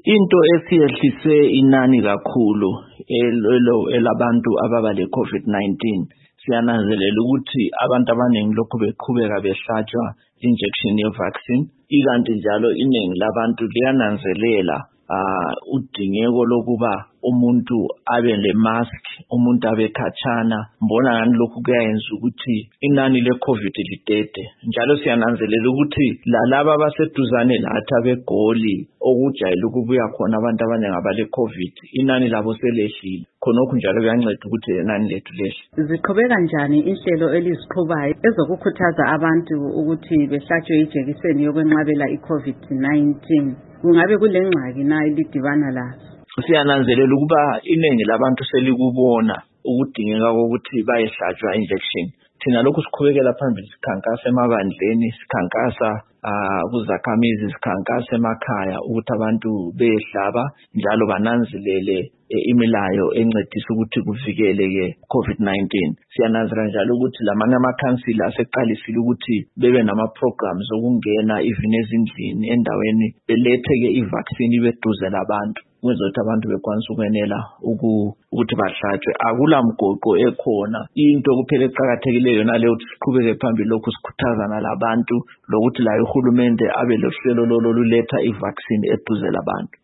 Into esiyehlise inani kakhulu elabantu ababa le-COVID-19 siyananzelela ukuthi abantu abaningi lokhu beqhubeka behlatshwa injection ye-vaccine, ikanti njalo iningi labantu liyananzelela udingeko lokuba umuntu abe le-mask, umuntu abe khatshana. Mbona ngani lokhu kuyayenza ukuthi inani le-COVID lidede. Njalo siyananzelela ukuthi lalaba abaseduzane lathi abeGoli okujayele ukubuya khona abantu abaningi abale-COVID, inani labo selehlile. Khonokho njalo kuyanceda ukuthi inani lethu lehle. Ziqhubeka kanjani inhlelo eliziqhubayo ezokukhuthaza abantu ukuthi behlatshwe ijekiseni yokwenqabela i-COVID-19? Kungabe kule ngxaki na elidibana lazo? Siyananzelela ukuba iningi labantu selikubona ukudingeka kokuthi bayehlatshwa injection. Thina lokhu siqhubekela phambili, sikhankasa emabandleni, sikhankasa kuzakhamizi, sikhankasa emakhaya ukuthi abantu behlaba njalo bananzelele imilayo encedisa ukuthi kuvikeleke COVID-19. Siyananzelela njalo ukuthi lamanye amakhansila aseqalisile ukuthi bebe nama-programs okungena even ezindlini endaweni beletheke i-vaccine ibeduze labantu kwenza ukuthi abantu bekwanisa ukwenela ukuthi bahlatshwe. Akula mgoqo ekhona. Into kuphela eqhakathekileyo naleyo ukuthi siqhubeke phambili lokhu sikhuthazana labantu lokuthi la uhulumende abe lohlelo loluletha i-vaccine eduze labantu.